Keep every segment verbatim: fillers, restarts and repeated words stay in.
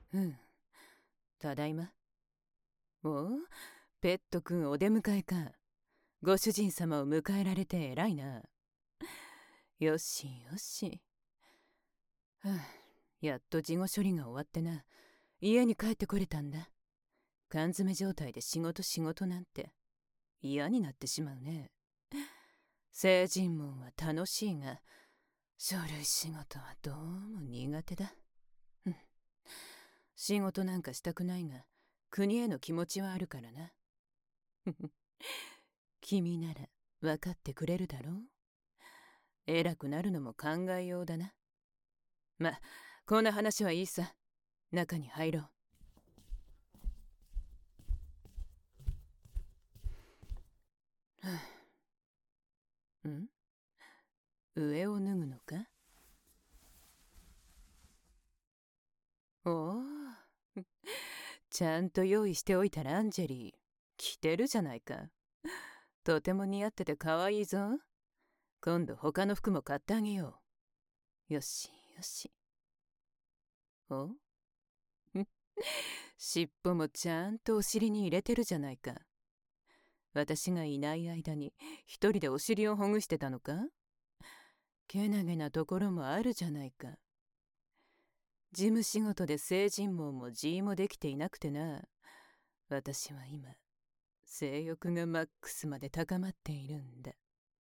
うん。ただいま。おお、ペットくんお出迎えか。ご主人様を迎えられて偉いな。よしよし。はあ、やっと事後処理が終わってな。家に帰ってこれたんだ。缶詰状態で仕事仕事なんて嫌になってしまうね。成人門は楽しいが、書類仕事はどうも苦手だ。仕事なんかしたくないが、国への気持ちはあるからな。君なら分かってくれるだろう。偉くなるのも考えようだな。ま、こんな話はいいさ。中に入ろう。はあ、ん？上を脱ぐのか？おお、ちゃんと用意しておいたらアンジェリー。着てるじゃないか。とても似合ってて可愛いぞ。今度他の服も買ってあげよう。よしよし。お？尻尾もちゃんとお尻に入れてるじゃないか。私がいない間に一人でお尻をほぐしてたのか？けなげなところもあるじゃないか。事務仕事で成人門も G もできていなくてな。私は今、性欲がマックスまで高まっているんだ。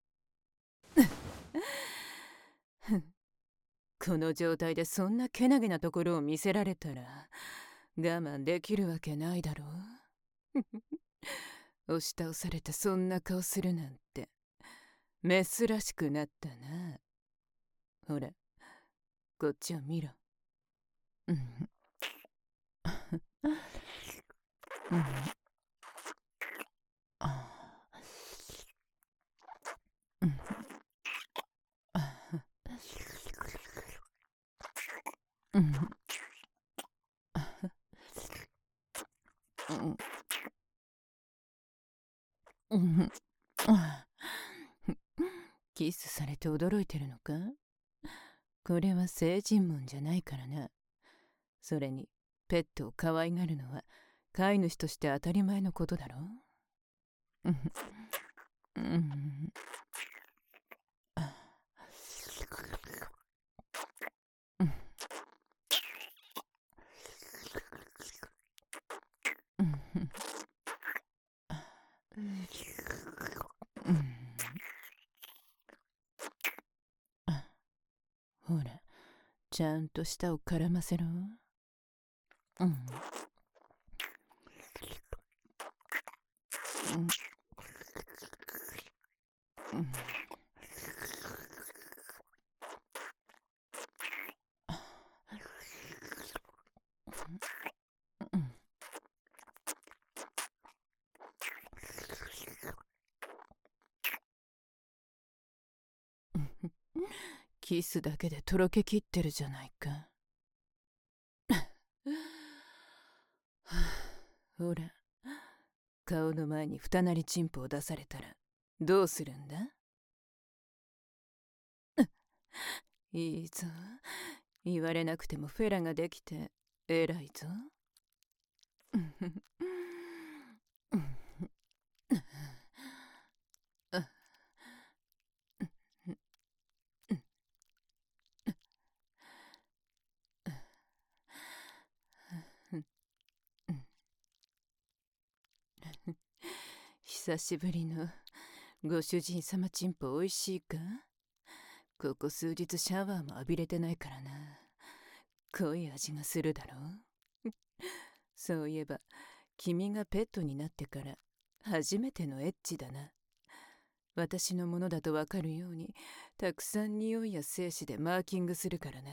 この状態でそんなけなげなところを見せられたら我慢できるわけないだろう。押し倒されてそんな顔するなんて珍しくなったな。ほら、こっちを見ろ。うん。うん。あうん。うん。うん。キスされて驚いてるのか？これは成人門じゃないからな。それにペットを可愛がるのは飼い主として当たり前のことだろう。うん。ほら、ちゃんと舌を絡ませろ。うん。うん。うん。キスだけでとろけきってるじゃないか。ほら、顔の前に二なりチンポを出されたらどうするんだ？いいぞ。言われなくてもフェラができて偉いぞ。久しぶりのご主人様チンポおいしいか？ここ数日シャワーも浴びれてないからな。濃い味がするだろう。そういえば君がペットになってから初めてのエッチだな。私のものだとわかるようにたくさん匂いや精子でマーキングするからな。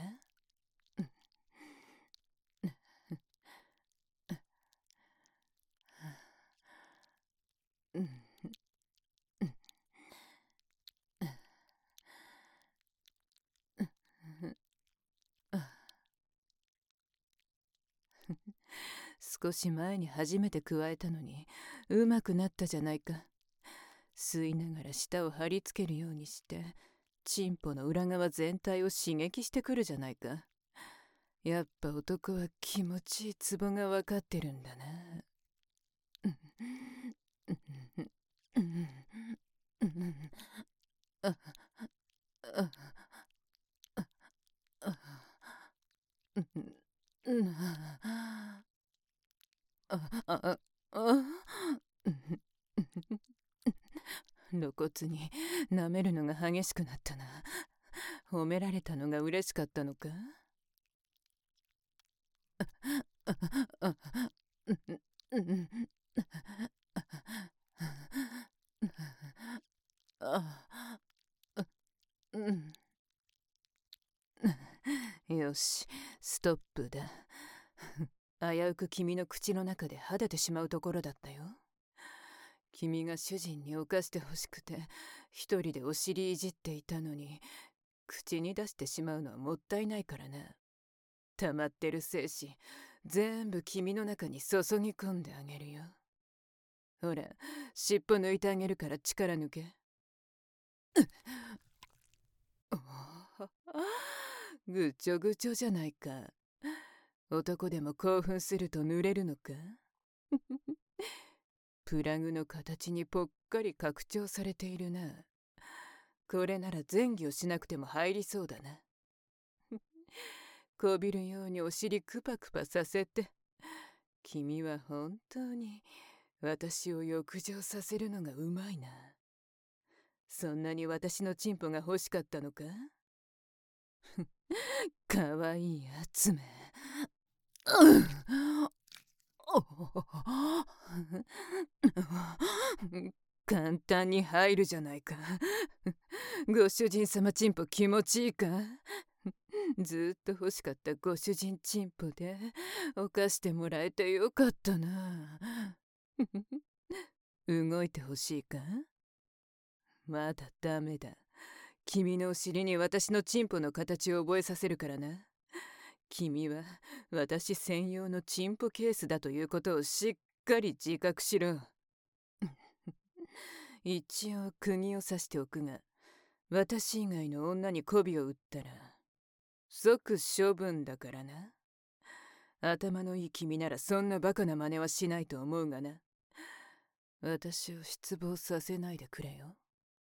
少し前に初めて加えたのにうまくなったじゃないか。吸いながら舌を貼り付けるようにしてチンポの裏側全体を刺激してくるじゃないか。 やっぱ男は気持ちいいツボが分かってるんだな。露骨に舐めるのが激しくなったな。褒められたのが嬉しかったのか？よし、ストップだ。危うく君の口の中で果ててしまうところだったよ。君が主人に犯してほしくて一人でお尻いじっていたのに、口に出してしまうのはもったいないからな。溜まってる精子全部君の中に注ぎ込んであげるよ。ほら、尻尾抜いてあげるから力抜け。ぐちょぐちょじゃないか。男でも興奮すると濡れるのか？プラグの形にぽっかり拡張されているな。これなら前戯をしなくても入りそうだな。こびるようにお尻クパクパさせて。君は本当に私を浴場させるのがうまいな。そんなに私のチンポが欲しかったのか？かわいいやつめ。簡単に入るじゃないか。ご主人様チンポ気持ちいいか？ずっと欲しかったご主人チンポで犯してもらえてよかったな。動いてほしいか？まだダメだ。君のお尻に私のチンポの形を覚えさせるからな。君は私専用のチンポケースだということをしっかり自覚しろ。一応釘を刺しておくが、私以外の女に媚びを打ったら即処分だからな。頭のいい君ならそんなバカな真似はしないと思うがな。私を失望させないでくれよ。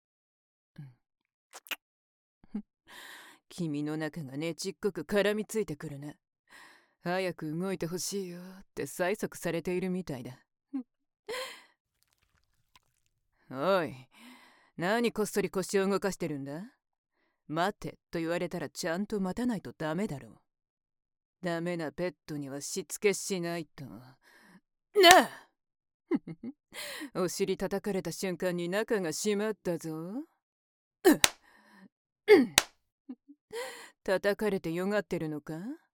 君の中がねちっこく絡みついてくるな。早く動いてほしいよって催促されているみたいだ。おい、何こっそり腰を動かしてるんだ？待てと言われたらちゃんと待たないとダメだろう。ダメなペットにはしつけしないと。なあお尻叩かれた瞬間に中が閉まったぞ。叩かれてよがってるのか？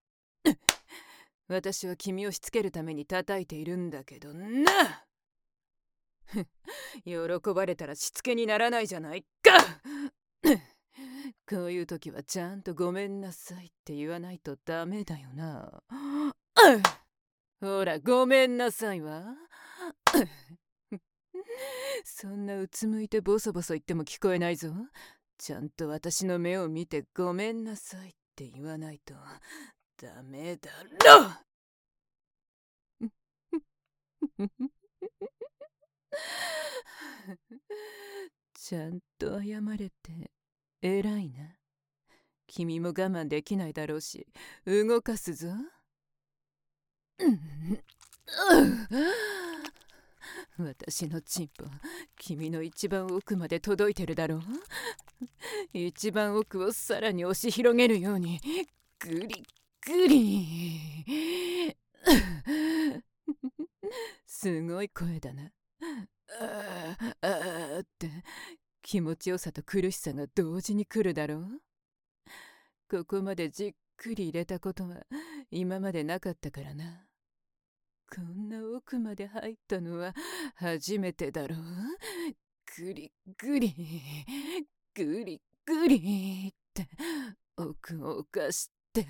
私は君をしつけるために叩いているんだけどな。喜ばれたらしつけにならないじゃないか。こういう時はちゃんとごめんなさいって言わないとダメだよな。ほら、ごめんなさいわ。そんなうつむいてボソボソ言っても聞こえないぞ。ちゃんと私の目を見てごめんなさいって言わないとダメだろ。ちゃんと謝れて偉いな。君も我慢できないだろうし動かすぞ。私のチンポ君の一番奥まで届いてるだろう。一番奥をさらに押し広げるようにグリグリ。すごい声だな。あーあーって気持ちよさと苦しさが同時に来るだろう。ここまでじっくり入れたことは今までなかったからな。こんな奥まで入ったのは初めてだろう。グリグリグリグリって奥を犯して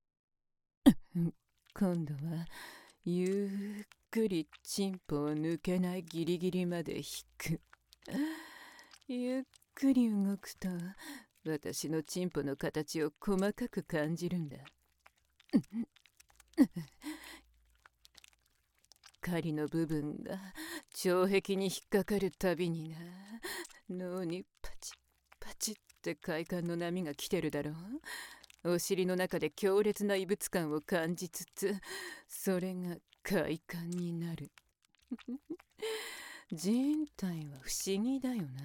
今度はゆっくりチンポを抜けないギリギリまで引く。ゆっくり動くと私のチンポの形を細かく感じるんだ。 狩りの部分が腸壁に引っかかるたびにな、脳にパチッパチッって快感の波が来てるだろう。お尻の中で強烈な異物感を感じつつ、それが快感になる。人体は不思議だよな。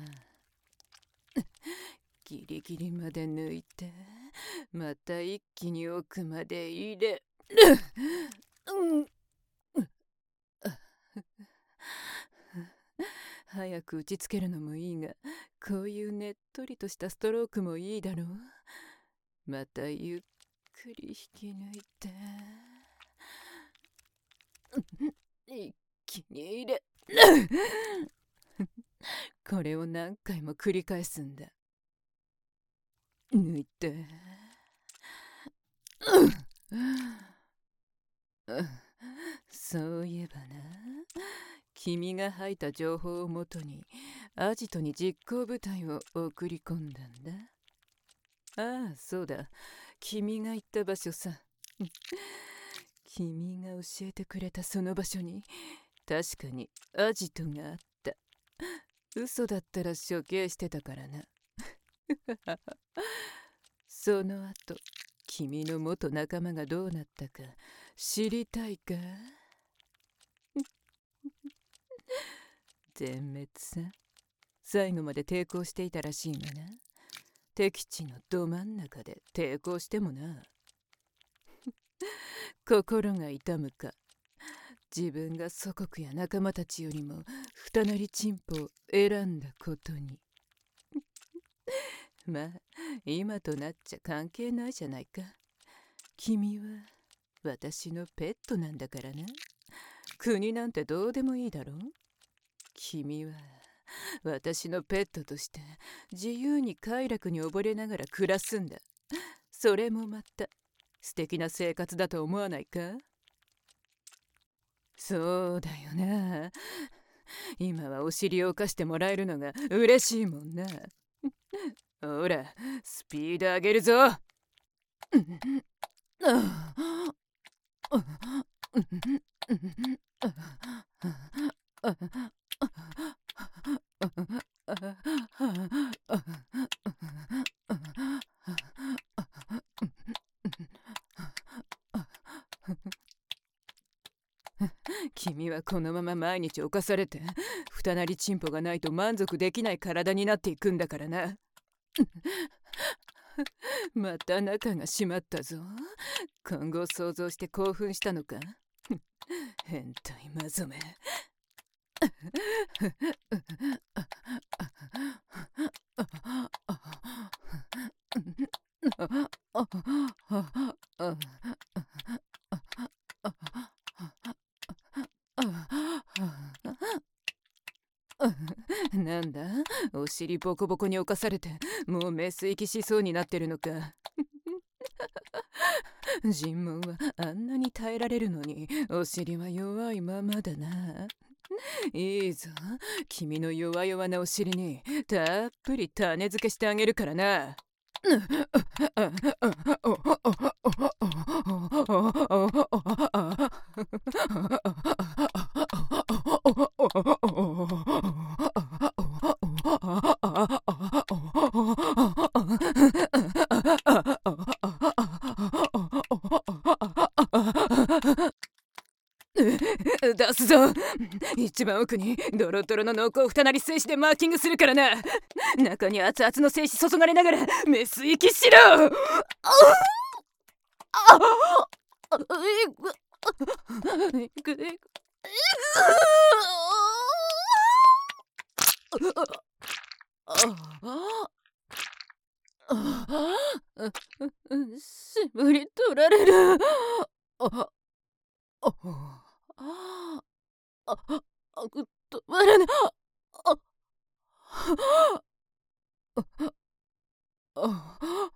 ギリギリまで抜いて、また一気に奥まで入れる。早く打ちつけるのもいいが、こういうねっとりとしたストロークもいいだろう。またゆっくり引き抜いて、一気に入れる。これを何回も繰り返すんだ。抜いて、そういえばな、君が吐いた情報をもとにアジトに実行部隊を送り込んだんだ。ああ、そうだ、君が行った場所さ。君が教えてくれたその場所に確かにアジトがあった。嘘だったら処刑してたからな。その後、君の元仲間がどうなったか知りたいか？全滅さ。最後まで抵抗していたらしいがな。敵地のど真ん中で抵抗してもな。心が痛むか。自分が祖国や仲間たちよりも二なりチンポを選んだことに。まあ、今となっちゃ関係ないじゃないか。君は私のペットなんだからな。国なんてどうでもいいだろう。君は私のペットとして自由に快楽に溺れながら暮らすんだ。それもまた素敵な生活だと思わないか？そうだよな。今はお尻を貸してもらえるのが嬉しいもんな。ほら、スピード上げるぞ。君はこのまま毎日侵されて二なりチンポがないと満足できない体になっていくんだからな。また中が閉まったぞ。今後を想像して興奮したのか？変態マゾめ。なんだ、お尻ボコボコに侵されてもうメス息しそうになってるのか。尋問はあんなに耐えられるのにお尻は弱いままだな。いいぞ、君の弱々なお尻にたっぷり種付けしてあげるからな。出すぞ。一番奥にドロドロの濃厚二なり精子でマーキングするからな。中に熱々の精子注がれながらメス息しろ。絞り取られる。あああああ止まらない。ああ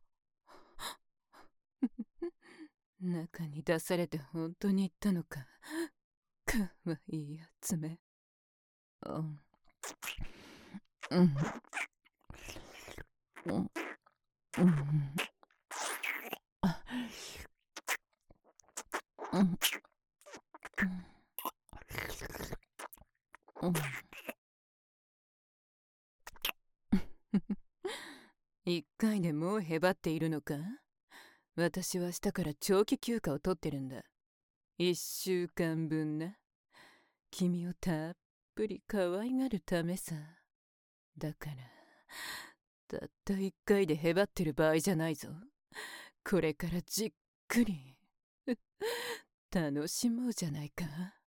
中に出されて本当に言ったのか。かわいいやつめ。うんうんうんうんうん、うん、一回でもうへばっているのか？私は明日から長期休暇を取ってるんだ。一週間分な。君をたっぷり可愛がるためさ。だからたった一回でへばってる場合じゃないぞ。これからじっくり楽しもうじゃないか。